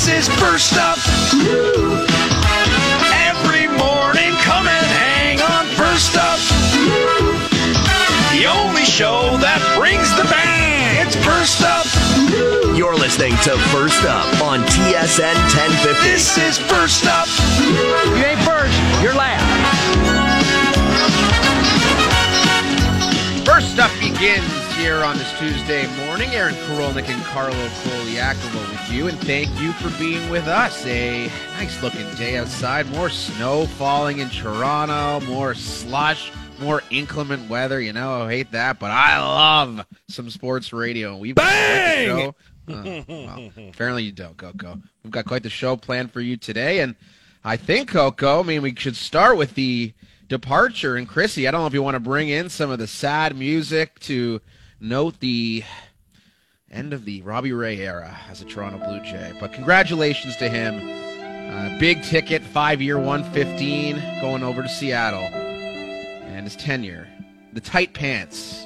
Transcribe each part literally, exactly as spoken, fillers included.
This is First Up. Every morning, come and hang on First Up. The only show that brings the bang. It's First Up. You're listening to First Up on T S N ten fifty. This is First Up. You ain't first, you're last. First Up begins here on this Tuesday morning. Aaron Korolnik and Carlo Koliakovo with you, and thank you for being with us. A nice-looking day outside. More snow falling in Toronto, more slush, more inclement weather. You know, I hate that, but I love some sports radio. We've got quite the show. Uh, well, apparently you don't, Coco. We've got quite the show planned for you today, and I think, Coco, I mean, we should start with the departure. And Chrissy, I don't know if you want to bring in some of the sad music to note the end of the Robbie Ray era as a Toronto Blue Jay. But congratulations to him. Uh, big ticket, five-year, one fifteen, going over to Seattle. And his tenure, the tight pants.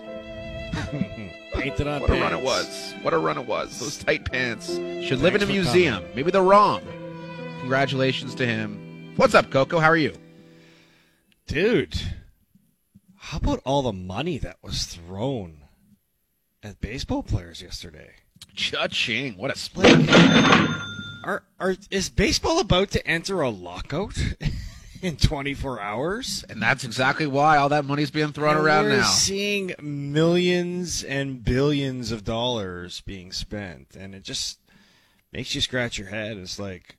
Painted on What pants. a run it was. What a run it was. Those tight pants should live in a museum. Maybe they're wrong. Congratulations to him. What's up, Coco? How are you? Dude, how about all the money that was thrown at baseball players yesterday? Cha-ching. What a split. Are are is baseball about to enter a lockout in twenty-four hours? And that's exactly why all that money's being thrown And around we're now. Seeing millions and billions of dollars being spent, and it just makes you scratch your head. It's like,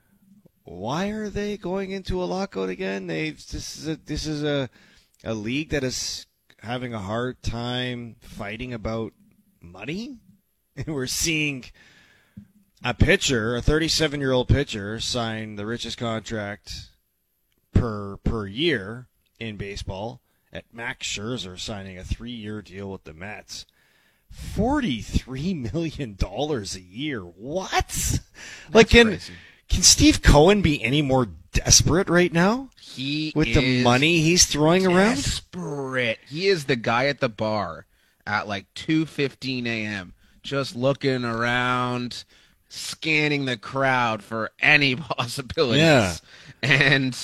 why are they going into a lockout again? They this is a this is a a league that is having a hard time fighting about money. And we're seeing a pitcher, a thirty-seven-year-old pitcher, sign the richest contract per per year in baseball, at Max Scherzer signing a three-year deal with the Mets. forty-three million dollars a year. What? That's like, can, crazy. can Steve Cohen be any more desperate right now? He With is the money he's throwing around? desperate. He is the guy at the bar at like two fifteen a.m. just looking around, scanning the crowd for any possibilities. Yeah. And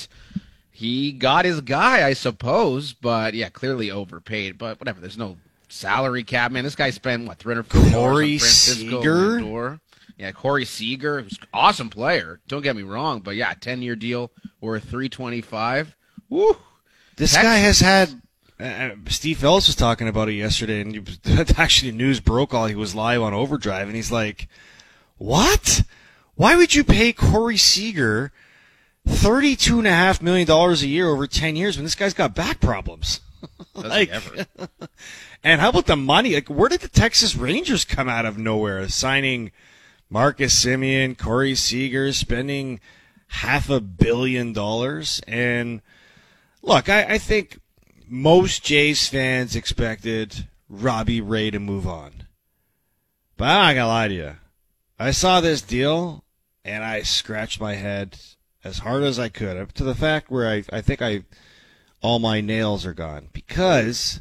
he got his guy, I suppose, but yeah, clearly overpaid. But whatever, there's no salary cap, man. This guy spent what three hundred fifty dollars Corey on Francisco Seager? Lindor. Yeah, Corey Seager, who's an awesome player. Don't get me wrong, but yeah, ten-year deal worth three twenty-five. Woo! This Tex- guy has had. Uh, Steve Phelps was talking about it yesterday, and you, actually, the news broke while he was live on Overdrive, and he's like, "What? Why would you pay Corey Seager thirty-two and a half million dollars a year over ten years when this guy's got back problems?" Doesn't like, ever. and how about the money? Like, where did the Texas Rangers come out of nowhere, signing Marcus Semien, Corey Seager, spending half a billion dollars? And look, I, I think most Jays fans expected Robbie Ray to move on. But I'm not going to lie to you. I saw this deal, and I scratched my head as hard as I could, up to the fact where I, I think I all my nails are gone. Because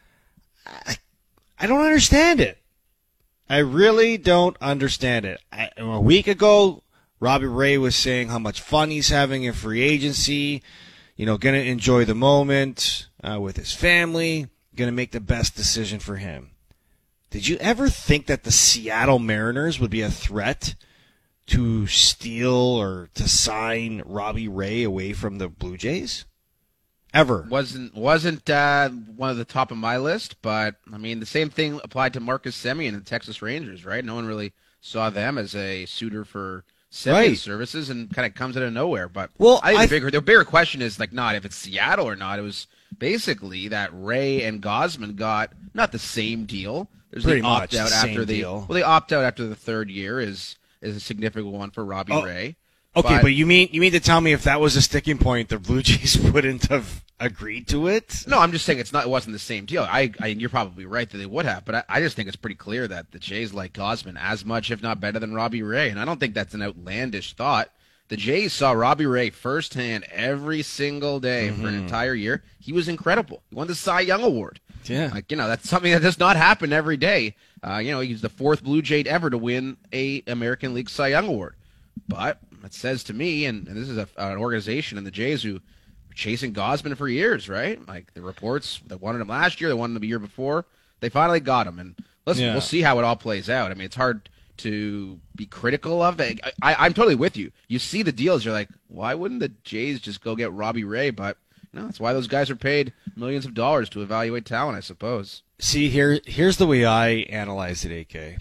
I, I don't understand it. I really don't understand it. I, a week ago, Robbie Ray was saying how much fun he's having in free agency, you know, going to enjoy the moment uh, with his family, going to make the best decision for him. Did you ever think that the Seattle Mariners would be a threat to steal or to sign Robbie Ray away from the Blue Jays? Ever. Wasn't wasn't uh, one of the top of my list, but I mean the same thing applied to Marcus Semien and the Texas Rangers, right? No one really saw them as a suitor for Semien's Right. services, and kind of comes out of nowhere. But Well, I think I the bigger the bigger question is like not if it's Seattle or not. It was basically that Ray and Gosman got not the same deal. There's Pretty the much opt out the after same the deal. well, they opt out after the third year is is a significant one for Robbie Oh, Ray. Okay, But- but you mean you mean to tell me if that was a sticking point, the Blue Jays wouldn't have agreed to it? No, I'm just saying it's not. It wasn't the same deal. I, I you're probably right that they would have, but I, I just think it's pretty clear that the Jays like Gosman as much, if not better, than Robbie Ray, and I don't think that's an outlandish thought. The Jays saw Robbie Ray firsthand every single day for an entire year. He was incredible. He won the Cy Young Award. Yeah. Like, you know, that's something that does not happen every day. Uh, you know, he's the fourth Blue Jay ever to win a American League Cy Young Award. But it says to me, and, and this is a, an organization in the Jays who were chasing Gausman for years, right? Like the reports, they wanted him last year, they wanted him the year before. They finally got him, and listen, Yeah. we'll see how it all plays out. I mean, it's hard to be critical of it. I, I, I'm totally with you. You see the deals, you're like, why wouldn't the Jays just go get Robbie Ray? But no, that's why those guys are paid millions of dollars to evaluate talent, I suppose. See, here, here's the way I analyze it, A K.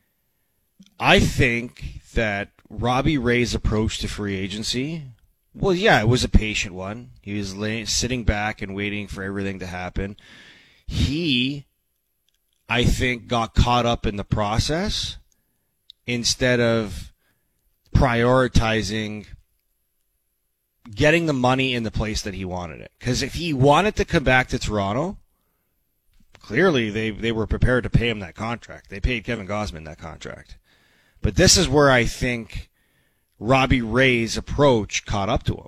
I think that Robbie Ray's approach to free agency, well, yeah, it was a patient one. He was lay, sitting back and waiting for everything to happen. He, I think, got caught up in the process instead of prioritizing getting the money in the place that he wanted it. Because if he wanted to come back to Toronto, clearly they, they were prepared to pay him that contract. They paid Kevin Gausman that contract. But this is where I think Robbie Ray's approach caught up to him.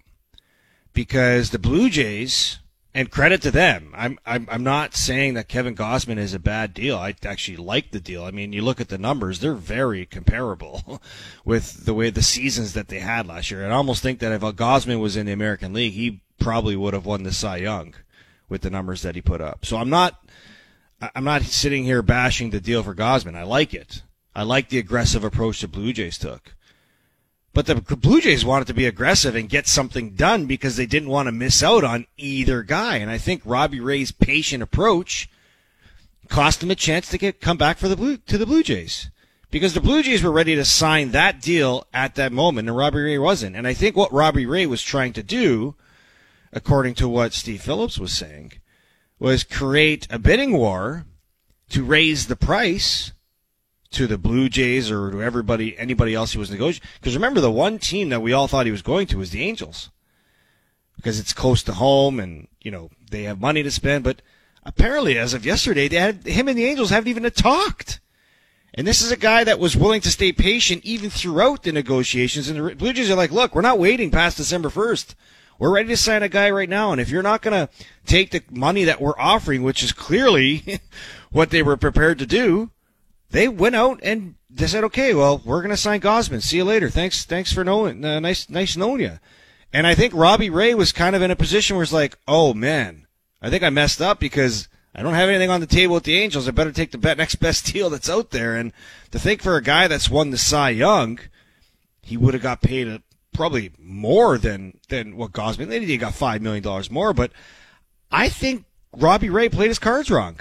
Because the Blue Jays, and credit to them, I'm, I'm I'm not saying that Kevin Gausman is a bad deal. I actually like the deal. I mean, you look at the numbers, they're very comparable with the way the seasons that they had last year. And I almost think that if Gausman was in the American League, he probably would have won the Cy Young with the numbers that he put up. So I'm not I'm not sitting here bashing the deal for Gausman. I like it. I like the aggressive approach the Blue Jays took. But the Blue Jays wanted to be aggressive and get something done because they didn't want to miss out on either guy. And I think Robbie Ray's patient approach cost him a chance to get come back for the Blue to the Blue Jays. Because the Blue Jays were ready to sign that deal at that moment, and Robbie Ray wasn't. And I think what Robbie Ray was trying to do, according to what Steve Phillips was saying, was create a bidding war to raise the price to the Blue Jays or to everybody, anybody else who was negotiating. Because remember, the one team that we all thought he was going to was the Angels. Because it's close to home and, you know, they have money to spend. But apparently, as of yesterday, they had, him and the Angels haven't even talked. And this is a guy that was willing to stay patient even throughout the negotiations. And the Blue Jays are like, look, we're not waiting past December first. We're ready to sign a guy right now. And if you're not going to take the money that we're offering, which is clearly what they were prepared to do, they went out and they said, okay, well, we're going to sign Gausman. See you later. Thanks thanks for knowing, uh, nice nice knowing you. And I think Robbie Ray was kind of in a position where it's like, oh, man, I think I messed up because I don't have anything on the table with the Angels. I better take the next best deal that's out there. And to think for a guy that's won the Cy Young, he would have got paid a, probably more than, than what Gausman. They he got five million dollars more. But I think Robbie Ray played his cards wrong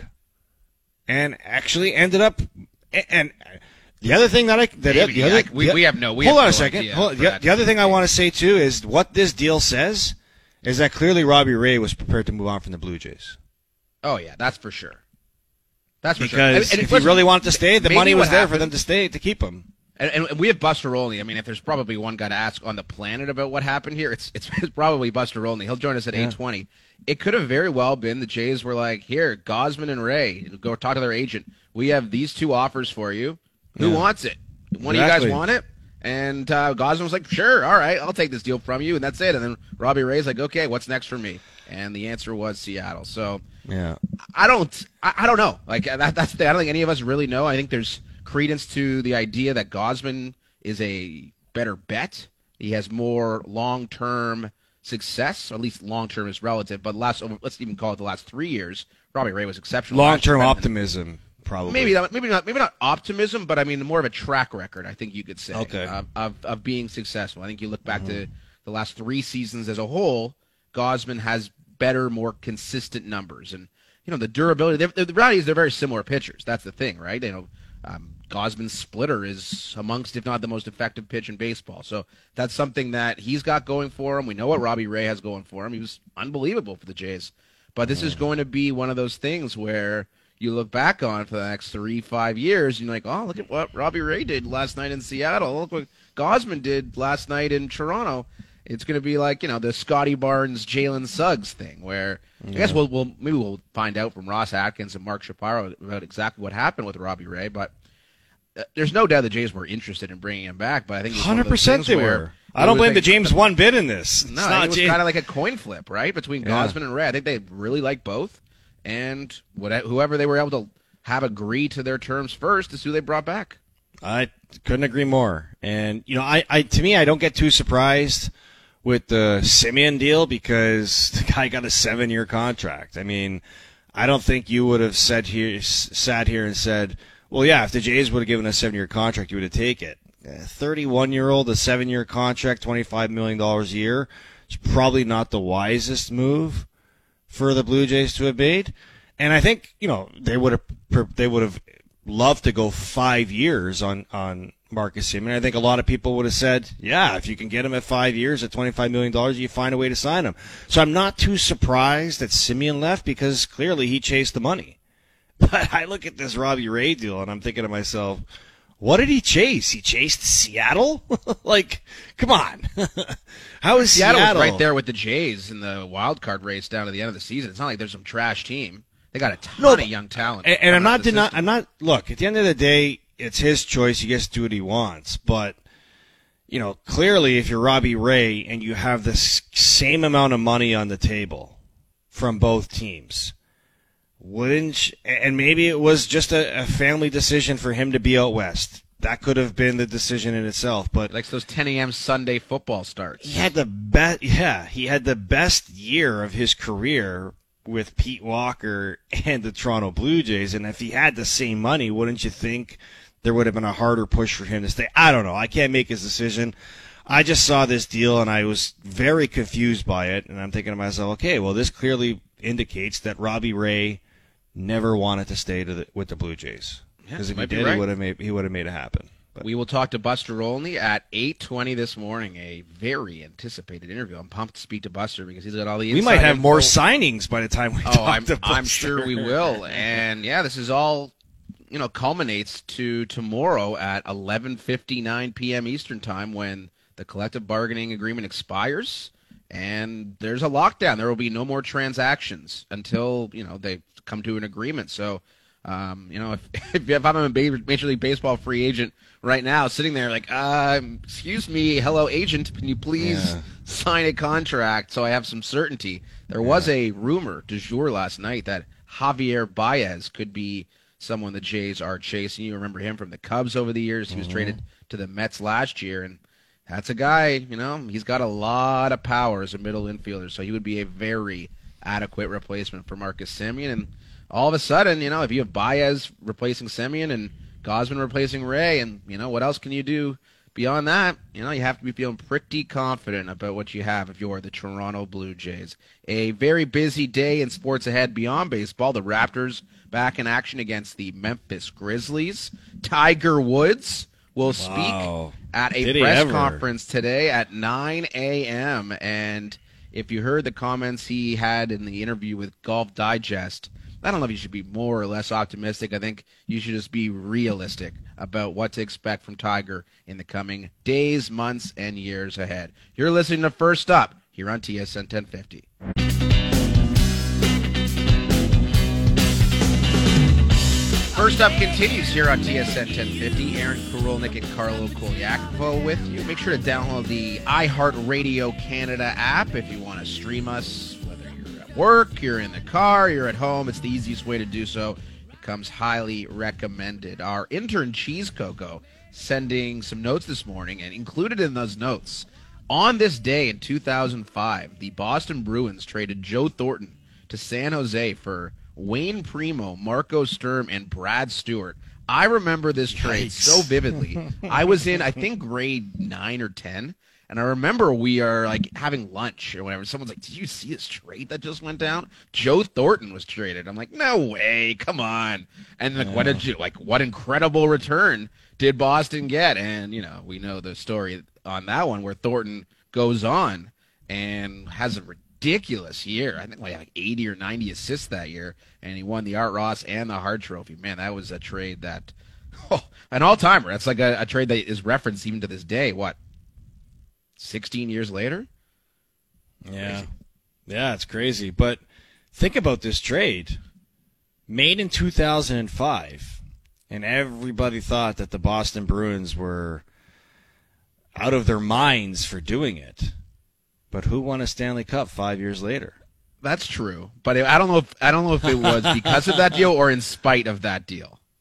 and actually ended up – and the other thing that I that Maybe, the other, I, we, the, we have no we hold have on no a second. idea Hold, for the, that. the other thing I want to say too is what this deal says is that clearly Robbie Ray was prepared to move on from the Blue Jays. Oh yeah, that's for sure. That's for because sure. And, and if listen, he really wanted to stay, the maybe money was what there happened, for them to stay to keep him. And, and we have Buster Olney. I mean, if there's probably one guy to ask on the planet about what happened here, it's it's, it's probably Buster Olney. He'll join us at yeah. eight twenty. It could have very well been the Jays were like, here, Gausman and Ray, go talk to their agent. We have these two offers for you. Who yeah. wants it? One exactly. of you guys want it? And uh, Gausman was like, sure, all right, I'll take this deal from you, and that's it. And then Robbie Ray's like, okay, what's next for me? And the answer was Seattle. So yeah, I don't, I, I don't know. Like that, that's the, I don't think any of us really know. I think there's credence to the idea that Gausman is a better bet. He has more long-term success, or at least long-term is relative. But last, let's even call it the last three years, Robbie Ray was exceptional. Long-term optimism. Probably. Maybe not, maybe not, maybe not optimism, but I mean more of a track record. I think you could say okay. of, of of being successful. I think you look back mm-hmm. to the last three seasons as a whole, Gausman has better, more consistent numbers, and you know the durability. The reality is they're very similar pitchers. That's the thing, right? You know, um, Gausman's splitter is amongst, if not the most effective pitch in baseball. So that's something that he's got going for him. We know what Robbie Ray has going for him. He was unbelievable for the Jays, but this mm-hmm. is going to be one of those things where you look back on for the next three, five years, and you're like, oh, look at what Robbie Ray did last night in Seattle. Look what Gausman did last night in Toronto. It's going to be like, you know, the Scotty Barnes, Jalen Suggs thing, where yeah. I guess we'll, we'll maybe we'll find out from Ross Atkins and Mark Shapiro about exactly what happened with Robbie Ray. But uh, there's no doubt the Jays were interested in bringing him back. But I think one hundred percent they were. I don't blame like, the James one bit in this. No, it was kind of like a coin flip, right, between yeah. Gausman and Ray. I think they really like both. And whatever, whoever they were able to have agree to their terms first is who they brought back. I couldn't agree more. And, you know, I, I to me, I don't get too surprised with the Semien deal because the guy got a seven-year contract. I mean, I don't think you would have said here, sat here and said, well, yeah, if the Jays would have given a seven-year contract, you would have taken it. A thirty-one-year-old, a seven-year contract, twenty-five million dollars a year, it's probably not the wisest move for the Blue Jays to have made. And I think, you know, they would have they would have loved to go five years on, on Marcus Semien. I think a lot of people would have said, yeah, if you can get him at five years at twenty-five million dollars, you find a way to sign him. So I'm not too surprised that Semien left because clearly he chased the money. But I look at this Robbie Ray deal and I'm thinking to myself, what did he chase? He chased Seattle? Like, come on. How is Seattle? Seattle was right there with the Jays in the wild card race down to the end of the season. It's not like there's some trash team. They got a ton no, of young talent. And, and I'm not denying. I'm not. Look, at the end of the day, it's his choice. He gets to do what he wants. But you know, clearly, if you're Robbie Ray and you have the same amount of money on the table from both teams, wouldn't? And maybe it was just a, a family decision for him to be out west. That could have been the decision in itself. But he likes those ten a.m. Sunday football starts. He had the best. Yeah, he had the best year of his career with Pete Walker and the Toronto Blue Jays, and if he had the same money, wouldn't you think there would have been a harder push for him to stay? I don't know. I can't make his decision. I just saw this deal, and I was very confused by it, and I'm thinking to myself, okay, well, this clearly indicates that Robbie Ray never wanted to stay to the, with the Blue Jays. Because yeah, if he be did, right. he would have made, he would have made it happen. But we will talk to Buster Olney at eight twenty this morning, a very anticipated interview. I'm pumped to speak to Buster because he's got all the inside We might have info. more signings by the time we oh, talk I'm, to Buster. I'm sure we will. And, yeah, this is all, you know, culminates to tomorrow at eleven fifty-nine p.m. Eastern Time when the collective bargaining agreement expires. And there's a lockdown. There will be no more transactions until, you know, they come to an agreement. So, um, you know, if, if I'm a Major League Baseball free agent right now, sitting there like, uh, excuse me, hello, agent, can you please Yeah. sign a contract so I have some certainty? There was a rumor du jour last night that Javier Baez could be someone the Jays are chasing. You remember him from the Cubs over the years. He was Mhm. traded to the Mets last year, and that's a guy, you know, he's got a lot of power as a middle infielder, so he would be a very adequate replacement for Marcus Semien. And all of a sudden, you know, if you have Baez replacing Semien and Gausman replacing Ray, and, you know, what else can you do beyond that? You know, you have to be feeling pretty confident about what you have if you're the Toronto Blue Jays. A very busy day in sports ahead beyond baseball. The Raptors back in action against the Memphis Grizzlies. Tiger Woods will speak Wow. at a Did he press ever. conference today at nine a.m. And if you heard the comments he had in the interview with Golf Digest, I don't know if you should be more or less optimistic. I think you should just be realistic about what to expect from Tiger in the coming days, months, and years ahead. You're listening to First Up here on T S N ten fifty. First Up continues here on T S N ten fifty. Aaron Korolnik and Carlo Koliakovo with you. Make sure to download the iHeartRadio Canada app if you want to stream us, whether you're at work, you're in the car, you're at home. It's the easiest way to do so. It comes highly recommended. Our intern Cheese Coco sending some notes this morning, and included in those notes, on this day in two thousand five, the Boston Bruins traded Joe Thornton to San Jose for Wayne Primo, Marco Sturm, and Brad Stewart. I remember this trade Yikes. so vividly. I was in, I think, grade nine or ten, and I remember we are like having lunch or whatever. Someone's like, "Did you see this trade that just went down? Joe Thornton was traded." I'm like, "No way! Come on!" And like, what did you like? What incredible return did Boston get? And you know, we know the story on that one where Thornton goes on and has a ridiculous year. I think like eighty or ninety assists that year, and he won the Art Ross and the Hart Trophy. Man, that was a trade that, oh, an all-timer. That's like a, a trade that is referenced even to this day. What, sixteen years later? Yeah. Crazy. Yeah, it's crazy. But think about this trade. Made in two thousand five, and everybody thought that the Boston Bruins were out of their minds for doing it. But who won a Stanley Cup five years later? That's true, but I don't know if I don't know if it was because of that deal or in spite of that deal.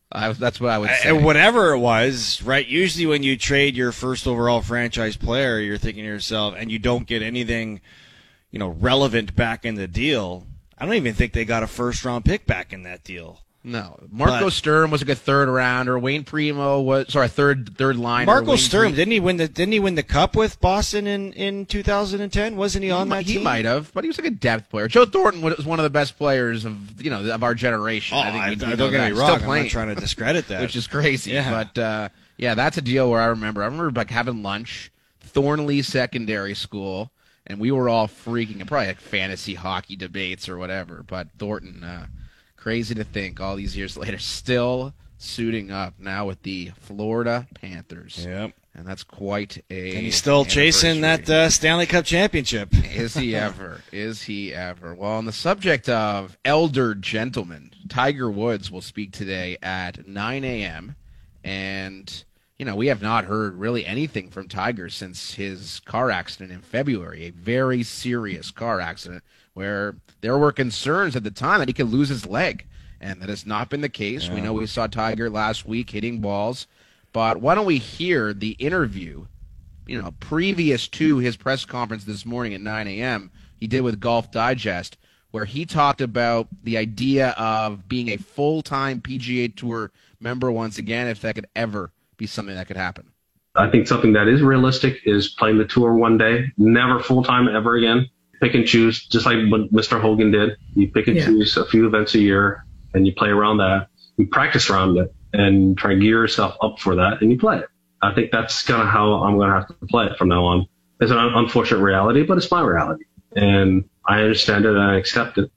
I, that's what I would say. And whatever it was, right? Usually when you trade your first overall franchise player, you're thinking to yourself, and you don't get anything, you know, relevant back in the deal. I don't even think they got a first round pick back in that deal. No, Marco But- Sturm was like a third rounder. Wayne Primo was sorry, third third liner. Marco Wayne Sturm, Pre- didn't he win the didn't he win the cup with Boston in, in two thousand ten? Wasn't he on He that might- He team? might have, but he was like a depth player. Joe Thornton was one of the best players of you know of our generation. Oh, I think I, we do I- know don't get that. me He's wrong. Still I'm playing, not trying to discredit that. which is crazy. Yeah. But uh, yeah, that's a deal where I remember. I remember like having lunch, Thornley Secondary School, and we were all freaking. Probably like fantasy hockey debates or whatever. But Thornton, uh, crazy to think all these years later, still suiting up now with the Florida Panthers. Yep. And that's quite a. And he's still chasing that anniversary. uh, Stanley Cup championship. Is he ever? Is he ever? Well, on the subject of elder gentlemen, Tiger Woods will speak today at nine a.m. And, you know, we have not heard really anything from Tiger since his car accident in February, a very serious car accident where there were concerns at the time that he could lose his leg. And that has not been the case. We know we saw Tiger last week hitting balls. But why don't we hear the interview, you know, previous to his press conference this morning at nine a.m. he did with Golf Digest, where he talked about the idea of being a full-time P G A Tour member once again, if that could ever be something that could happen. I think something that is realistic is playing the tour one day, never full-time ever again. Pick and choose, just like what Mister Hogan did. You pick and Yeah. choose a few events a year, and you play around that. You practice around it and try to gear yourself up for that, and you play it. I think that's kind of how I'm going to have to play it from now on. It's an un- unfortunate reality, but it's my reality. And I understand it and I accept it.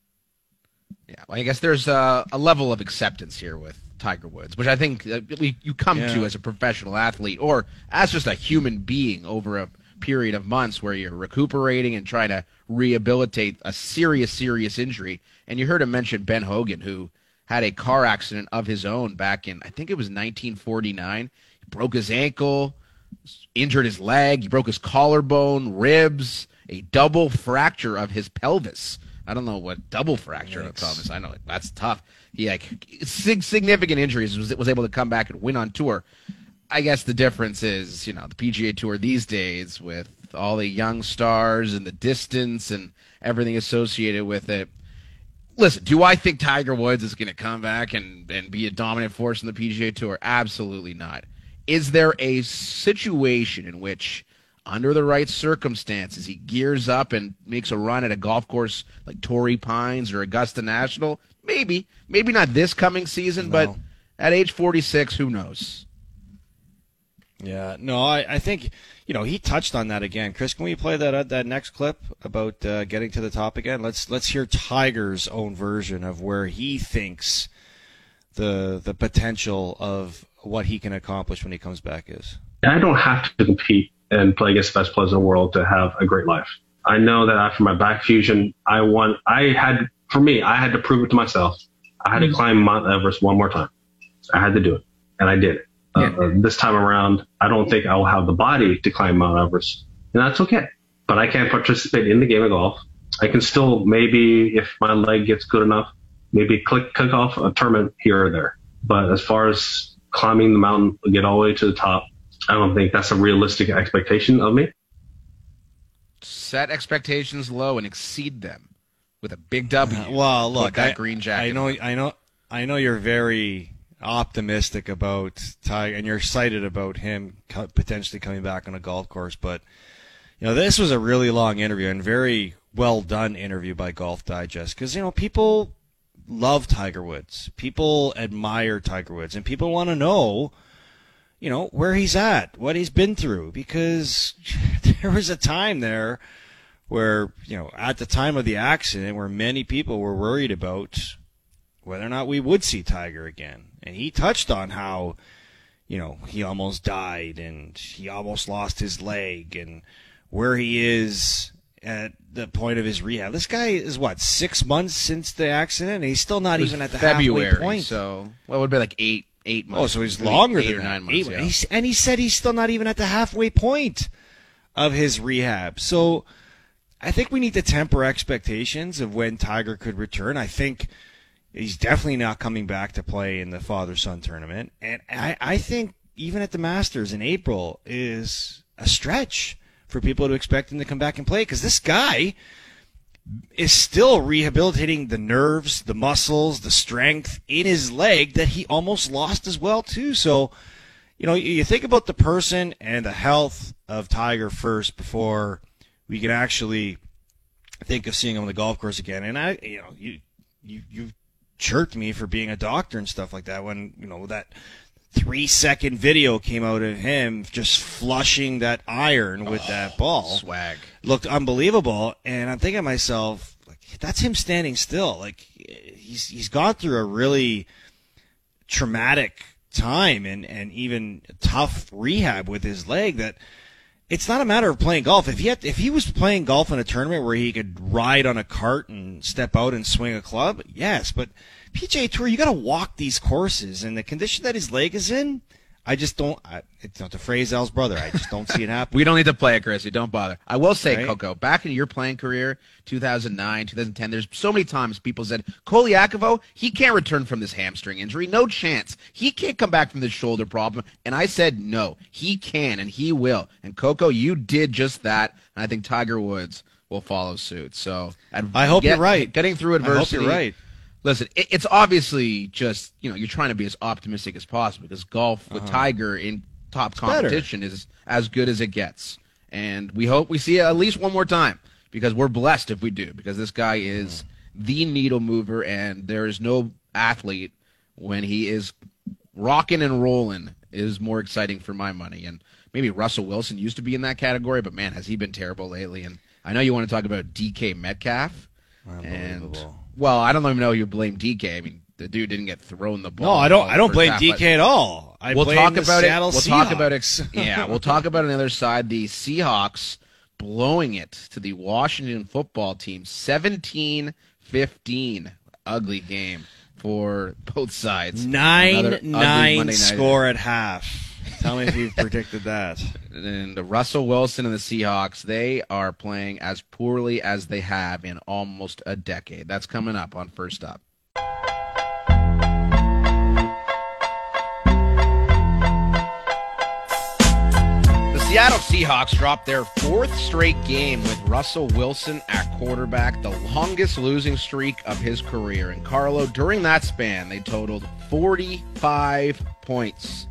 Yeah, well, I guess there's a, a level of acceptance here with Tiger Woods, which I think uh, we, you come Yeah. to as a professional athlete or as just a human being over a period of months where you're recuperating and trying to rehabilitate a serious, serious injury. And you heard him mention Ben Hogan, who had a car accident of his own back in, I think it was nineteen forty-nine. He broke his ankle, injured his leg, he broke his collarbone, ribs, a double fracture of his pelvis. I don't know what double fracture of the pelvis. I know that's tough. He like sig- significant injuries was was able to come back and win on tour. I guess the difference is, you know, the P G A Tour these days with all the young stars and the distance and everything associated with it. Listen, do I think Tiger Woods is going to come back and, and be a dominant force in the P G A Tour? Absolutely not. Is there a situation in which, under the right circumstances, he gears up and makes a run at a golf course like Torrey Pines or Augusta National? Maybe. Maybe not this coming season, but at age forty-six, who knows? Yeah, no, I, I think, you know, he touched on that again. Chris, can we play that uh, that next clip about uh, getting to the top again? Let's let's hear Tiger's own version of where he thinks the the potential of what he can accomplish when he comes back is. I don't have to compete and play against the best players in the world to have a great life. I know that after my back fusion, I want, I had, for me, I had to prove it to myself. I had to climb Mount Everest one more time. I had to do it, and I did it. Uh, uh, this time around, I don't think I will have the body to climb Mount Everest, and that's okay. But I can't participate in the game of golf. I can still maybe, if my leg gets good enough, maybe click, click off a tournament here or there. But as far as climbing the mountain, get all the way to the top, I don't think that's a realistic expectation of me. Set expectations low and exceed them with a big W. Uh, well, look, Put that I, green jacket. I know, on. I know, I know you're very optimistic about Tiger, and you're excited about him co- potentially coming back on a golf course. But you know, this was a really long interview and very well done interview by Golf Digest, because you know people love Tiger Woods, people admire Tiger Woods, and people want to know, you know, where he's at, what he's been through, because there was a time there where, you know, at the time of the accident, where many people were worried about whether or not we would see Tiger again. And he touched on how, you know, he almost died and he almost lost his leg and where he is at the point of his rehab. This guy is, what, six months since the accident? And he's still not It was even at the February, halfway point. so well, it would be like eight, eight months. Oh, so he's Maybe longer eight than or that. nine months. Eight- yeah. he's- and he said he's still not even at the halfway point of his rehab. So I think we need to temper expectations of when Tiger could return. I think, He's definitely not coming back to play in the father-son tournament. And I, I think even at the Masters in April is a stretch for people to expect him to come back and play, because this guy is still rehabilitating the nerves, the muscles, the strength in his leg that he almost lost as well, too. So, you know, you think about the person and the health of Tiger first before we can actually think of seeing him on the golf course again. And I, you know, you, you, you chirped me for being a doctor and stuff like that when, you know, that three second video came out of him just flushing that iron with oh, that ball. Swag. Looked unbelievable. And I'm thinking to myself, like, that's him standing still. Like, he's, he's gone through a really traumatic time and, and even tough rehab with his leg that it's not a matter of playing golf. If he had, if he was playing golf in a tournament where he could ride on a cart and step out and swing a club, yes. But P G A Tour, you got to walk these courses, and the condition that his leg is in, I just don't. I, it's not to phrase Al's brother. I just don't see it happen. We don't need to play it, Chrissy. Don't bother. I will say, right? Coco, back in your playing career, two thousand nine, two thousand ten, there's so many times people said, Koliakovo, he can't return from this hamstring injury. No chance. He can't come back from this shoulder problem. And I said, no, he can, and he will. And, Coco, you did just that, and I think Tiger Woods will follow suit. So I hope get, you're right. Getting through adversity. I hope you're right. Listen, it, it's obviously just, you know, you're trying to be as optimistic as possible because golf with uh-huh. Tiger in top it's competition better. Is as good as it gets. And we hope we see it at least one more time because we're blessed if we do, because this guy is mm. the needle mover, and there is no athlete when he is rocking and rolling is more exciting for my money. And maybe Russell Wilson used to be in that category, but, man, has he been terrible lately. And I know you want to talk about D K Metcalf. And, well, I don't even know you blame D K. I mean, the dude didn't get thrown the ball. No, I don't. I don't blame half, D K at all. I we'll blame talk the about Seattle it. We'll Seahawks. talk about it. Yeah, we'll talk about it on the other side. The Seahawks blowing it to the Washington football team, seventeen fifteen. Ugly game for both sides. nine nine score at half. Tell me if you've predicted that. And Russell Wilson and the Seahawks, they are playing as poorly as they have in almost a decade. That's coming up on First Up. The Seattle Seahawks dropped their fourth straight game with Russell Wilson at quarterback, the longest losing streak of his career. And Carlo, during that span, they totaled forty-five points.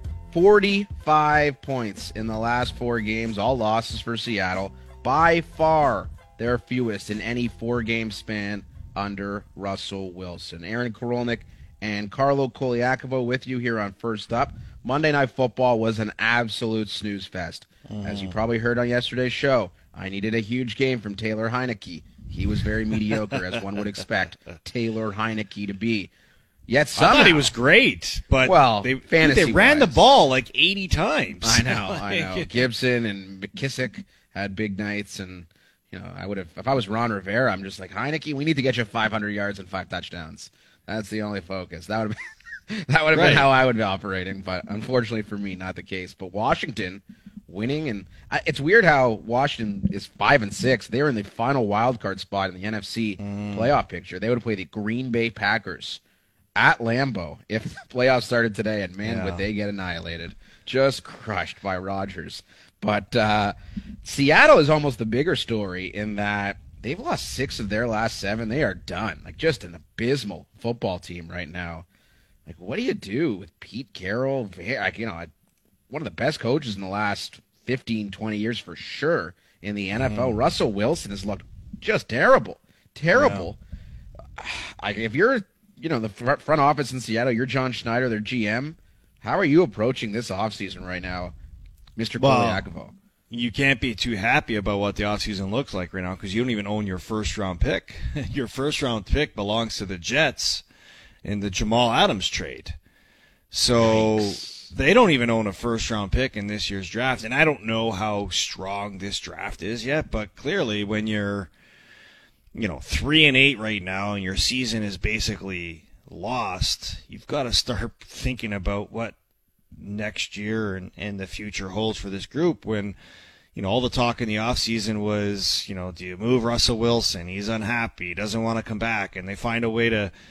forty-five points in the last four games, all losses for Seattle. By far their fewest in any four-game span under Russell Wilson. Aaron Korolnik and Carlo Koliakovo with you here on First Up. Monday Night Football was an absolute snooze fest. Mm. As you probably heard on yesterday's show, I needed a huge game from Taylor Heineke. He was very mediocre, as one would expect Taylor Heineke to be. Yet somehow, I thought he was great, but well, they, they ran the ball like eighty times. I know, I know. Gibson and McKissick had big nights, and you know, I would have if I was Ron Rivera, I'm just like, Heineke, we need to get you five hundred yards and five touchdowns. That's the only focus. That would have been, that would have right. been how I would be operating, but unfortunately for me, not the case. But Washington winning, and uh, it's weird how Washington is five and six. They're in the final wild card spot in the N F C mm. playoff picture. They would play the Green Bay Packers at Lambeau if the playoffs started today, and man, yeah. would they get annihilated. Just crushed by Rodgers. But uh, Seattle is almost the bigger story in that they've lost six of their last seven. They are done. Like, just an abysmal football team right now. Like, what do you do with Pete Carroll? Like, you know, one of the best coaches in the last fifteen, twenty years for sure in the N F L. Mm. Russell Wilson has looked just terrible. Terrible. Yeah. I, if you're you know, the front office in Seattle, you're John Schneider, their G M. How are you approaching this offseason right now, Mister Well, Koliakovo? You can't be too happy about what the offseason looks like right now because you don't even own your first-round pick. Your first-round pick belongs to the Jets in the Jamal Adams trade. So Yikes. They don't even own a first-round pick in this year's draft. And I don't know how strong this draft is yet, but clearly when you're you know, three and eight right now, and your season is basically lost, you've got to start thinking about what next year and, and the future holds for this group when, you know, all the talk in the offseason was, you know, do you move Russell Wilson? He's unhappy. He doesn't want to come back. And they find a way to,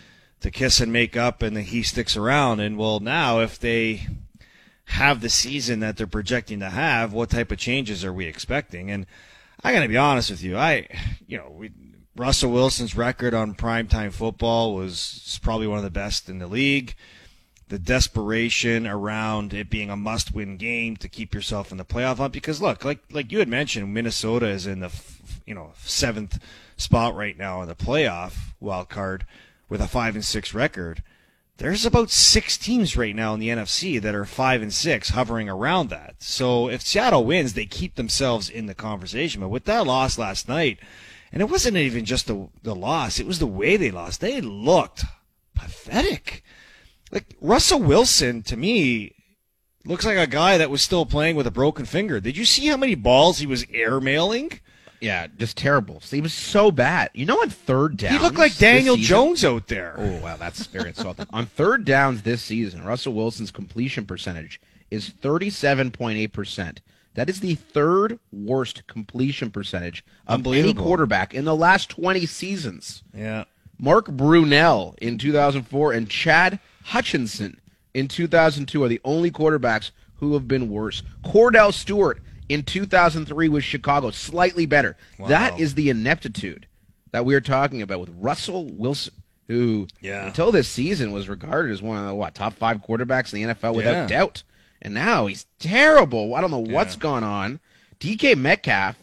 to kiss and make up, and then he sticks around. And well, now if they have the season that they're projecting to have, what type of changes are we expecting? And I got to be honest with you, I, you know, we, Russell Wilson's record on primetime football was probably one of the best in the league. The desperation around it being a must-win game to keep yourself in the playoff hunt, because look, like like you had mentioned, Minnesota is in the you know seventh spot right now in the playoff wild card with a five and six record. There's about six teams right now in the N F C that are five and six, hovering around that. So if Seattle wins, they keep themselves in the conversation. But with that loss last night, and it wasn't even just the the loss; it was the way they lost. They looked pathetic. Like Russell Wilson, to me, looks like a guy that was still playing with a broken finger. Did you see how many balls he was airmailing? Yeah, just terrible. He was so bad. You know, on third down, he looked like Daniel Jones out there. Oh, wow, that's very insulting. On third downs this season, Russell Wilson's completion percentage is thirty-seven point eight percent. That is the third worst completion percentage of any quarterback in the last twenty seasons. Yeah. Mark Brunell in two thousand four and Chad Hutchinson in two thousand two are the only quarterbacks who have been worse. Cordell Stewart in two thousand three with Chicago, slightly better. Wow. That is the ineptitude that we are talking about with Russell Wilson, who yeah. until this season was regarded as one of the what, top five quarterbacks in the N F L without yeah. doubt. And now he's terrible. I don't know what's yeah. gone on. D K Metcalf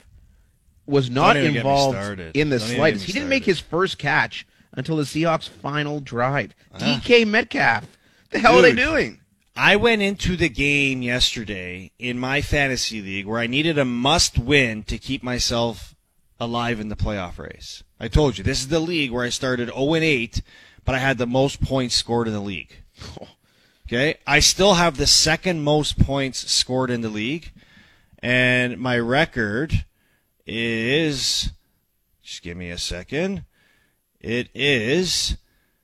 was not involved in the don't slightest. He didn't make his first catch until the Seahawks' final drive. Ah. D K Metcalf. The hell Dude, are they doing? I went into the game yesterday in my fantasy league where I needed a must-win to keep myself alive in the playoff race. I told you, this is the league where I started oh and eight, but I had the most points scored in the league. Okay? I still have the second most points scored in the league, and my record is, just give me a second, it is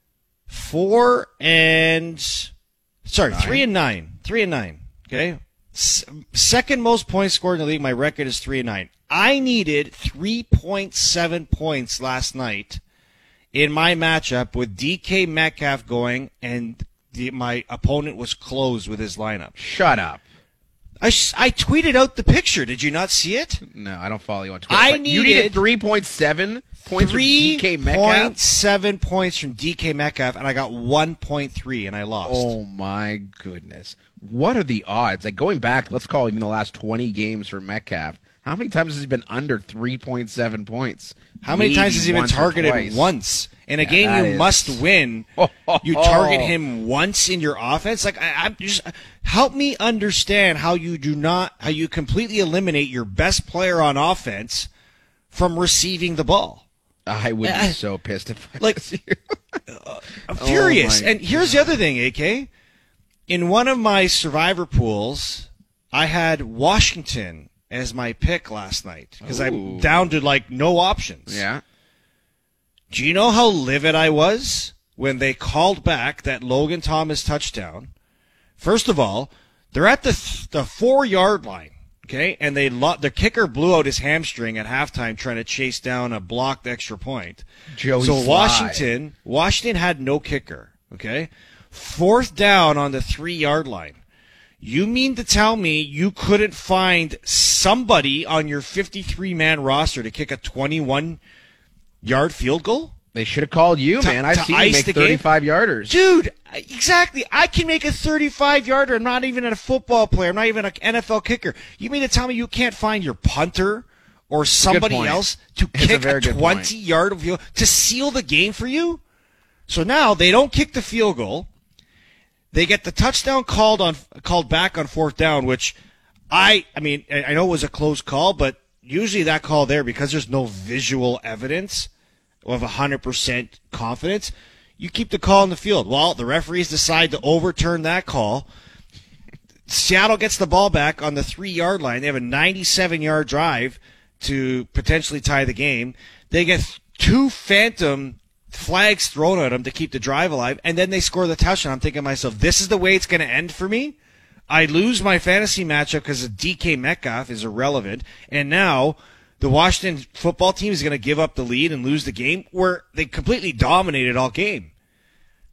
four and, sorry, nine. three and nine. Three and nine. Okay? S- second most points scored in the league. My record is three and nine. I needed three point seven points last night in my matchup with D K Metcalf going, and the, my opponent was closed with his lineup. Shut up. I, sh- I tweeted out the picture. Did you not see it? No, I don't follow you on Twitter. I but needed you needed three point seven points from D K Metcalf? three point seven points from D K Metcalf, and I got one point three, and I lost. Oh, my goodness. What are the odds? Like, going back, let's call even the last twenty games for Metcalf, how many times has he been under three point seven points? How many Maybe times has he been targeted once? In a yeah, game you is... must win, you target him once in your offense? Like, I, I'm just help me understand how you do not, how you completely eliminate your best player on offense from receiving the ball. I would I, be so pissed if I like, was you. uh, I'm furious. Oh and here's the other thing, A K. In one of my survivor pools, I had Washington as my pick last night because I'm down to like no options. Yeah. Do you know how livid I was when they called back that Logan Thomas touchdown? First of all, they're at the th- the four yard line, okay, and they lo- the kicker blew out his hamstring at halftime trying to chase down a blocked extra point. Joey so Sly. Washington, Washington had no kicker, okay. Fourth down on the three yard line. You mean to tell me you couldn't find somebody on your fifty-three man roster to kick a twenty-one yard field goal? They should have called you, to, man. I've seen you make thirty-five yarders. Dude, exactly. I can make a thirty-five yarder. I'm not even a football player. I'm not even an N F L kicker. You mean to tell me you can't find your punter or somebody else to it's kick a, a twenty yard field to seal the game for you? So now they don't kick the field goal. They get the touchdown called on called back on fourth down, which I I mean I know it was a close call, but usually that call there, because there's no visual evidence of one hundred percent confidence, you keep the call in the field. Well, the referees decide to overturn that call. Seattle gets the ball back on the three yard line. They have a ninety-seven yard drive to potentially tie the game. They get two phantom flags thrown at them to keep the drive alive, and then they score the touchdown. I'm thinking to myself, this is the way it's going to end for me? I lose my fantasy matchup because D K Metcalf is irrelevant, and now the Washington football team is going to give up the lead and lose the game where they completely dominated all game.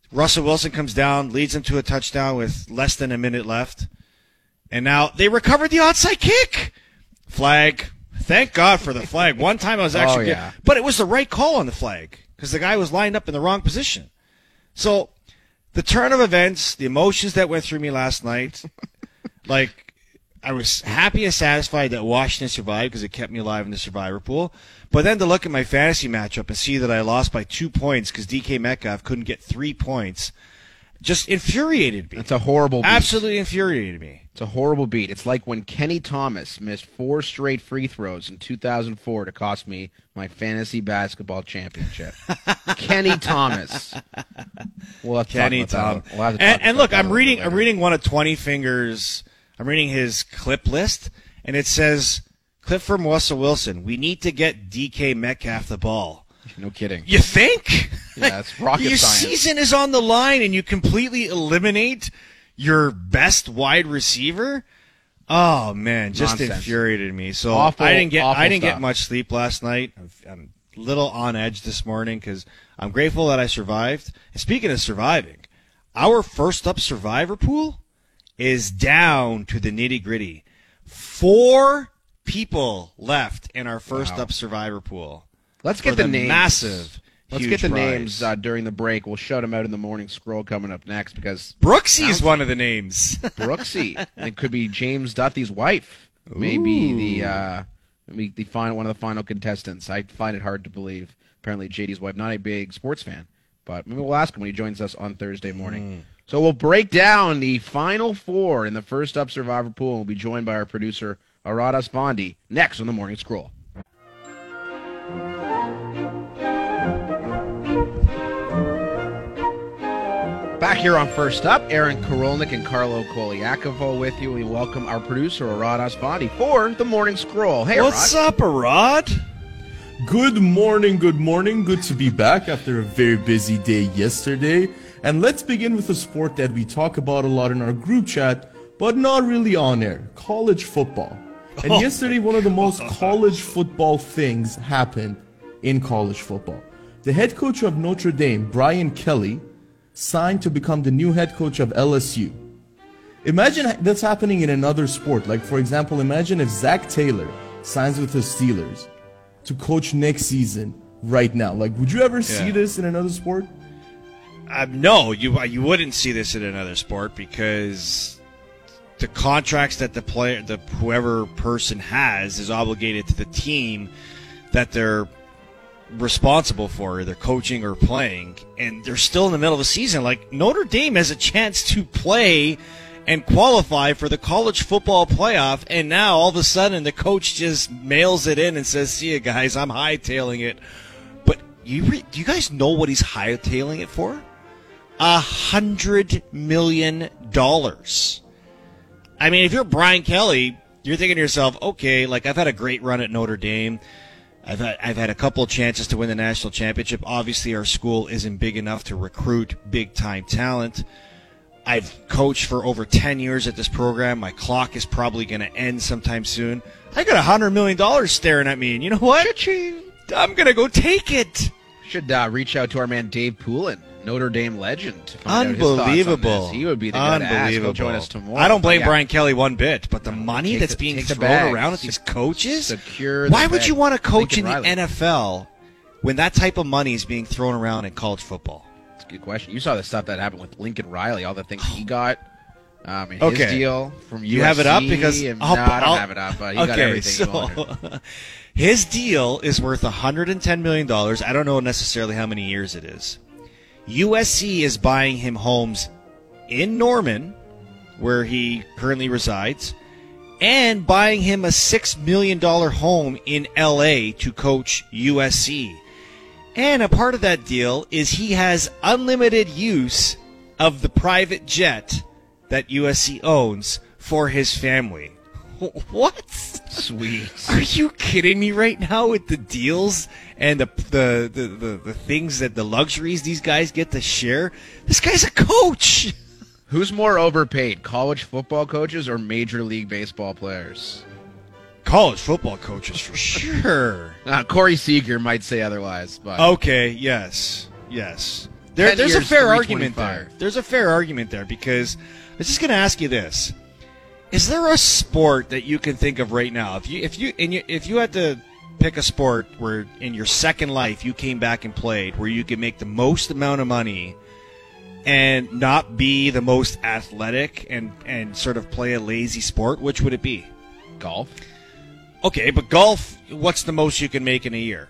Russell Wilson comes down, leads them to a touchdown with less than a minute left. And now they recovered the onside kick. Flag. Thank God for the flag. One time I was actually oh, yeah. good, but it was the right call on the flag because the guy was lined up in the wrong position. So the turn of events, the emotions that went through me last night, like I was happy and satisfied that Washington survived because it kept me alive in the survivor pool. But then to look at my fantasy matchup and see that I lost by two points because D K Metcalf couldn't get three points just infuriated me. It's a horrible beat. Absolutely infuriated me. It's a horrible beat. It's like when Kenny Thomas missed four straight free throws in two thousand four to cost me my fantasy basketball championship. Kenny Thomas. We'll have to Kenny talk about Tom. that. We'll have to and talk and about look, that I'm a little reading bit I'm later. reading one of twenty Fingers. I'm reading his clip list, and it says, clip from Russell Wilson, we need to get D K Metcalf the ball. No kidding. You think? Yeah, it's rocket Your science. season is on the line, and you completely eliminate your best wide receiver? Oh, man, just Nonsense. infuriated me. So Awful, I didn't get awful I didn't stuff. get much sleep last night. I'm, I'm a little on edge this morning because I'm grateful that I survived. And speaking of surviving, our first up survivor pool is down to the nitty gritty. Four people left in our first Wow. up survivor pool. Let's For get the, the names. massive, Let's huge get the prize. names uh, during the break. We'll shout them out in the morning scroll coming up next because Brooksy is one of the names. Brooksy. And it could be James Duthie's wife. Maybe the uh, maybe the final one of the final contestants. I find it hard to believe. Apparently, J D's wife, not a big sports fan, but maybe we'll ask him when he joins us on Thursday morning. So we'll break down the final four in the first up survivor pool. We'll be joined by our producer Aradas Bondi next on the morning scroll. Back here on First Up, Aaron Korolnik and Carlo Koliakovo with you. We welcome our producer, Arad Asbandi, for the Morning Scroll. Hey, What's Arad. up, Arad? Good morning, good morning. Good to be back after a very busy day yesterday. And let's begin with a sport that we talk about a lot in our group chat, but not really on air, college football. And Oh yesterday, one of the most college football things happened in college football. The head coach of Notre Dame, Brian Kelly, signed to become the new head coach of L S U. Imagine that's happening in another sport. Like, for example, imagine if Zach Taylor signs with the Steelers to coach next season right now. Like, would you ever see Yeah. this in another sport? Uh, no, you you wouldn't see this in another sport because the contracts that the player, the whoever person has, is obligated to the team that they're responsible for, either coaching or playing, and they're still in the middle of the season. Like, Notre Dame has a chance to play and qualify for the college football playoff, and now all of a sudden the coach just mails it in and says, "See you guys, I'm hightailing it." But you re- do you guys know what he's hightailing it for? A hundred million dollars. I mean, if you're Brian Kelly, you're thinking to yourself, okay, like, I've had a great run at Notre Dame. I've had, I've had a couple of chances to win the national championship. Obviously, our school isn't big enough to recruit big-time talent. I've coached for over ten years at this program. My clock is probably going to end sometime soon. I got one hundred million dollars staring at me, and you know what? I'm going to go take it. Should uh, reach out to our man Dave Poulin, Notre Dame legend. To find out his thoughts on Unbelievable. this. He would be the guy to ask. He'll Unbelievable. join us tomorrow. I don't blame Yeah. Brian Kelly one bit, but the money take that's the- being take the thrown bag. around at these coaches, Secure the why would bag. you want to coach Lincoln in the Riley. N F L when that type of money is being thrown around in college football? That's a good question. You saw the stuff that happened with Lincoln Riley, all the things he got. Um, and Okay. his deal from U S C. You have it up because and, I'll- no, I don't I'll- have it up, but he got okay, everything he wanted. so his deal is worth one hundred ten million dollars. I don't know necessarily how many years it is. U S C is buying him homes in Norman, where he currently resides, and buying him a six million dollars home in L A to coach U S C. And a part of that deal is he has unlimited use of the private jet that U S C owns for his family. What? Sweet. Are you kidding me right now with the deals and the the, the, the the things that the luxuries these guys get to share? This guy's a coach. Who's more overpaid, college football coaches or Major League Baseball players? College football coaches for sure. Uh, Corey Seager might say otherwise, but Okay, yes. Yes. There, ten there's a years, fair three argument there. twenty-five. There's a fair argument there because I was just going to ask you this: is there a sport that you can think of right now? If you if you and you, if you had to pick a sport where in your second life you came back and played, where you could make the most amount of money and not be the most athletic and and sort of play a lazy sport, which would it be? Golf. Okay, but golf, what's the most you can make in a year?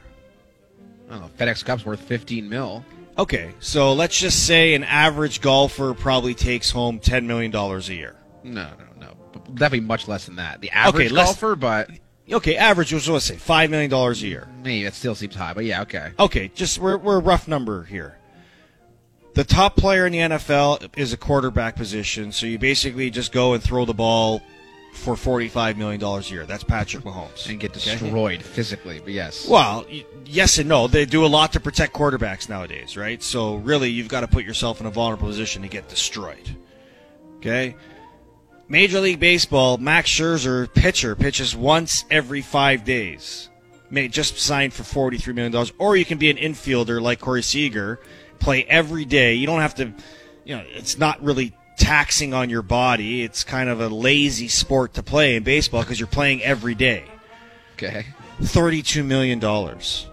I don't know. FedEx Cup's worth fifteen mil. Okay, so let's just say an average golfer probably takes home ten million dollars a year. No, no, no. Definitely much less than that. The average Okay, less- golfer, but Okay, average was, let's say, five million dollars a year. maybe that still seems high. But yeah, okay. Okay, just we're, we're a rough number here. The top player in the N F L is a quarterback position, so you basically just go and throw the ball for forty-five million dollars a year. That's Patrick Mahomes. And get Okay? destroyed physically, but yes. Well, y- yes and no. They do a lot to protect quarterbacks nowadays, right? So really, you've got to put yourself in a vulnerable position to get destroyed. Okay? Major League Baseball, Max Scherzer, pitcher, pitches once every five days. May just signed for forty-three million dollars. Or you can be an infielder like Corey Seager, play every day. You don't have to, you know, it's not really taxing on your body. It's kind of a lazy sport to play in baseball because you're playing every day. Okay. thirty-two million dollars.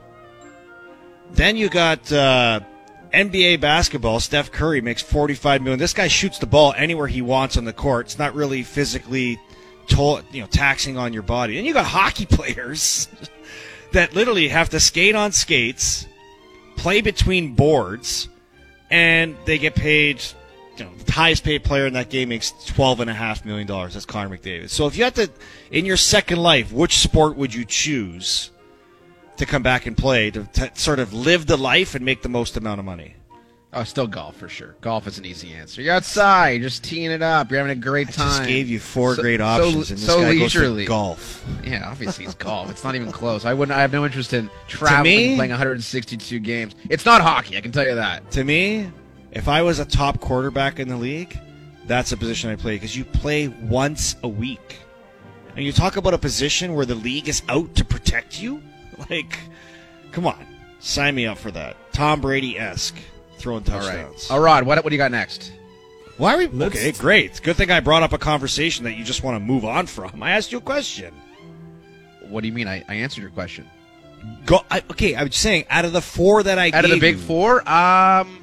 Then you got uh, N B A basketball. Steph Curry makes forty-five million dollars. This guy shoots the ball anywhere he wants on the court. It's not really physically to- you know, taxing on your body. And you got hockey players that literally have to skate on skates, play between boards, and they get paid. You know, the highest paid player in that game makes twelve and a half million dollars. That's Connor McDavid. So if you had to, in your second life, which sport would you choose to come back and play to, to sort of live the life and make the most amount of money? Oh, still golf for sure. Golf is an easy answer. You're outside, you're just teeing it up. You're having a great I time. just gave you four So- great so- options, and this so guy leisurely. goes for golf. Yeah, obviously it's golf. It's not even close. I wouldn't. I have no interest in traveling me- and playing one hundred sixty-two games. It's not hockey. I can tell you that. To me, if I was a top quarterback in the league, that's a position I play because you play once a week. And you talk about a position where the league is out to protect you? Like, come on. Sign me up for that. Tom Brady-esque. Throwing All right. touchdowns. Oh, Rod, what what do you got next? Why are we? Let's- Okay, great. Good thing I brought up a conversation that you just want to move on from. I asked you a question. What do you mean? I, I answered your question. Go. I, okay, I was saying out of the four that I Out of the gave big you, four, um,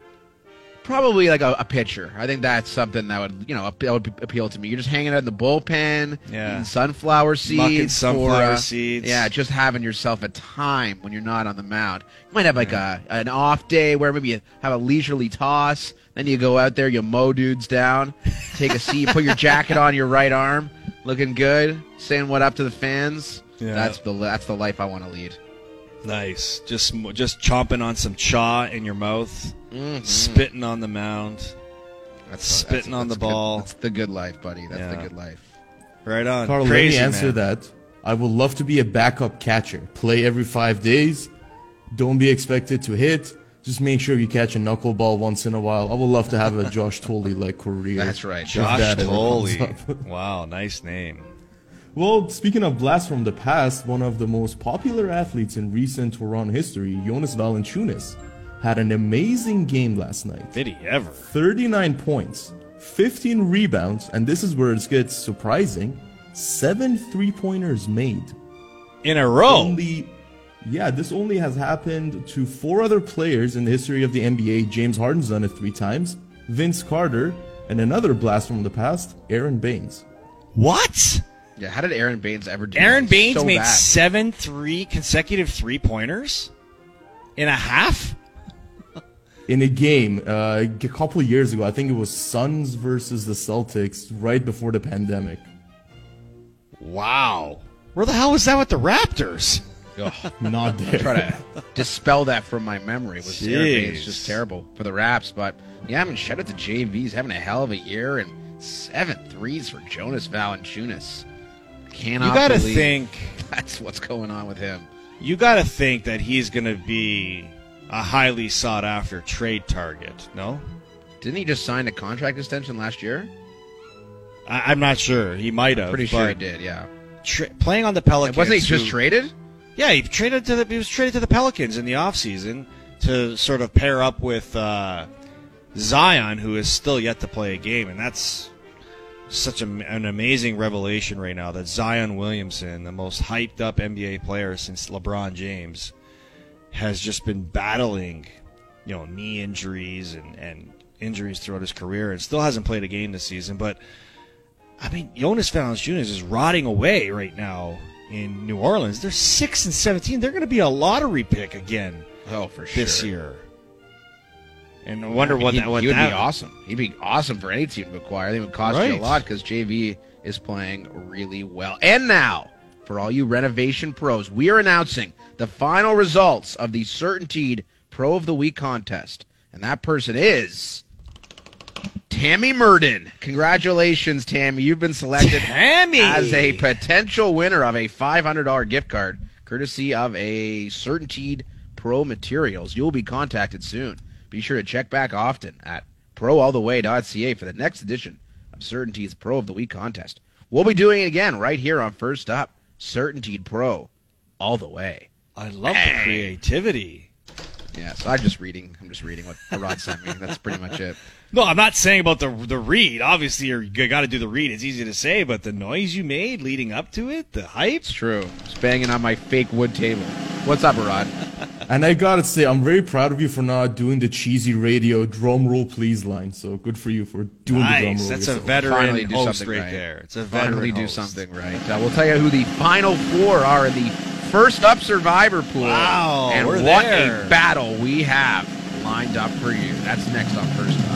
probably like a, a pitcher. I think that's something that would you know ap- that would appeal to me. You're just hanging out in the bullpen, Yeah. eating sunflower seeds, Mucking for, sunflower uh, seeds. Yeah, just having yourself a time when you're not on the mound. You might have like a an off day where maybe you have a leisurely toss. Then you go out there, you mow dudes down, take a seat, put your jacket on your right arm, looking good, saying what up to the fans. Yeah. That's the that's the life I want to lead. Nice. Just sm- just chomping on some chaw in your mouth, Mhm. spitting on the mound. That's Spitting on the good- ball. That's the good life, buddy. That's the Yeah. good life. Right on. Carl, Crazy, let me answer man. that. I would love to be a backup catcher. Play every five days. Don't be expected to hit. Just make sure you catch a knuckleball once in a while. I would love to have a Josh Tolley-like career. That's right. if Josh that ever Tolley. comes up. Wow, nice name. Well, speaking of blasts from the past, one of the most popular athletes in recent Toronto history, Jonas Valanciunas, had an amazing game last night. Did he ever? thirty-nine points, fifteen rebounds, and this is where it gets surprising, seven three-pointers made. In a row. Only, yeah, this only has happened to four other players in the history of the N B A. James Harden's done it three times, Vince Carter, and another blast from the past, Aaron Baines. What? Yeah, how did Aaron Baines ever do Aaron that? Baines So made bad. seven three consecutive three pointers in a half? In a game uh, a couple years ago, I think it was Suns versus the Celtics right before the pandemic. Wow. Where the hell was that with the Raptors? Ugh. Not there. Try to dispel that from my memory. It was Aaron Jeez. Baines just terrible for the Raps, but yeah, I mean, shout out to J V. He's having a hell of a year, and seven threes for Jonas Valanciunas. Cannot You got to believe think that's what's going on with him. you got to think that he's going to be a highly sought after trade target, no? Didn't he just sign a contract extension last year? I, I'm not sure. He might have. Pretty sure he but did. Yeah. Tra- playing on the Pelicans. Wasn't he just who- traded? Yeah, he traded to the he was traded to the Pelicans in the offseason. to sort of pair up with uh, Zion, who is still yet to play a game, and that's such a, an amazing revelation right now that Zion Williamson, the most hyped up N B A player since LeBron James, has just been battling, you know, knee injuries and, and injuries throughout his career, and still hasn't played a game this season. But I mean, Jonas Valanciunas is rotting away right now in New Orleans. They're six and seventeen. They're going to be a lottery pick again. Oh, for sure. This year. And I wonder what he, that would He would that, be awesome. He'd be awesome for any team to acquire. They would cost you Right. a lot because J V is playing really well. And now, for all you renovation pros, we are announcing the final results of the Certainteed Pro of the Week contest. And that person is Tammy Murden. Congratulations, Tammy. You've been selected Tammy! as a potential winner of a five hundred dollars gift card, courtesy of a Certainteed Pro Materials. You'll be contacted soon. Be sure to check back often at pro all the way dot c a for the next edition of Certainteed's Pro of the Week contest. We'll be doing it again right here on First Up, Certainteed Pro all the way. I love Hey. the creativity. Yeah, so I'm just reading. I'm just reading what Rod sent me. That's pretty much it. No, I'm not saying about the the read. Obviously, you're, you got to do the read. It's easy to say, but the noise you made leading up to it, the hype. It's true. Just banging on my fake wood table. What's up, Rod? And I gotta say, I'm very proud of you for not doing the cheesy radio drum roll please line. So good for you for doing the drum roll. Nice. That's a yourself. veteran Finally do host something right, right. there. It's a veteran Finally do host. something right. Uh, we'll tell you who the final four are in the First Up Survivor Pool. Wow, and we're what there. a battle we have lined up for you. That's next on First Up.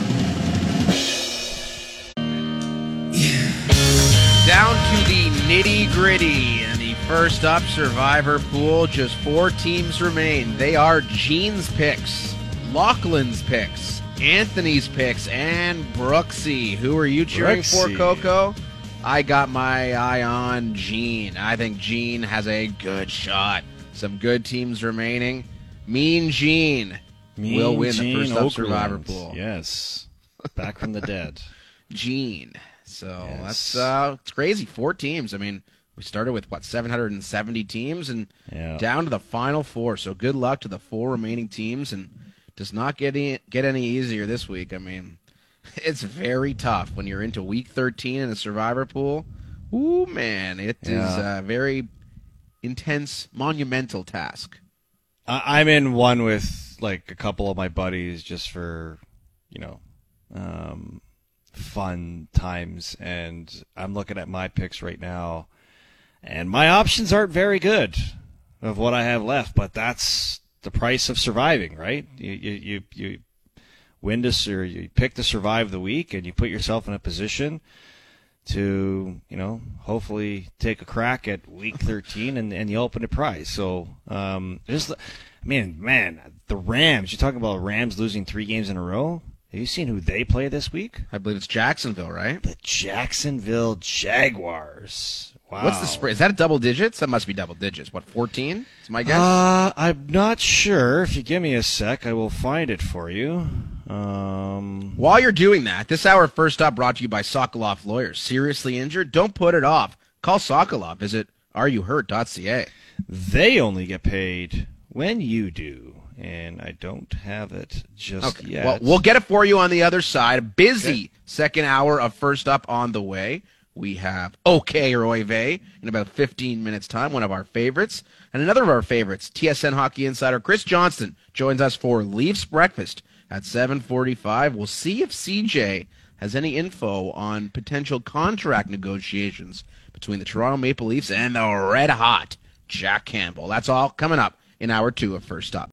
Down to the nitty gritty in the First Up Survivor Pool. Just four teams remain. They are Gene's picks, Lachlan's picks, Anthony's picks, and Brooksy. Who are you cheering for, Brooksy. Coco? I got my eye on Gene. I think Gene has a good shot. Some good teams remaining. Mean Gene Mean will win Gene the First Up Okerlund. Survivor Pool. Yes. Back from the dead. Gene. So Yes. that's uh, it's crazy. Four teams. I mean, we started with what seven hundred seventy teams, and Yeah. down to the final four. So good luck to the four remaining teams, and does not get any, get any easier this week. I mean, it's very tough when you're into week thirteen in the Survivor Pool. Ooh man, it is Yeah. a very intense, monumental task. I, I'm in one with like a couple of my buddies just for, you know, um, fun times, and I'm looking at my picks right now, and my options aren't very good of what I have left, but that's the price of surviving, right? You you you, you win to or you pick to survive the week, and you put yourself in a position to, you know, hopefully take a crack at week thirteen and, and the ultimate prize. So, um, just, I mean, man, the Rams, you're talking about Rams losing three games in a row. Have you seen who they play this week? I believe it's Jacksonville, right? The Jacksonville Jaguars. Wow. What's the spread? Is that a double digits? That must be double digits. What, fourteen? Is my guess? Uh, I'm not sure. If you give me a sec, I will find it for you. Um, While you're doing that, this hour First Up brought to you by Sokolov Lawyers. Seriously injured? Don't put it off. Call Sokolov. Visit are you hurt dot c a. they only get paid when you do, and I don't have it just Okay. yet. Well, we'll get it for you on the other side. A busy second hour of First Up on the way. We have OK or Oy vey in about fifteen minutes' time, one of our favorites. And another of our favorites, T S N Hockey Insider Chris Johnston, joins us for Leafs Breakfast at seven forty-five. We'll see if C J has any info on potential contract negotiations between the Toronto Maple Leafs and the red-hot Jack Campbell. That's all coming up in hour two of First Up.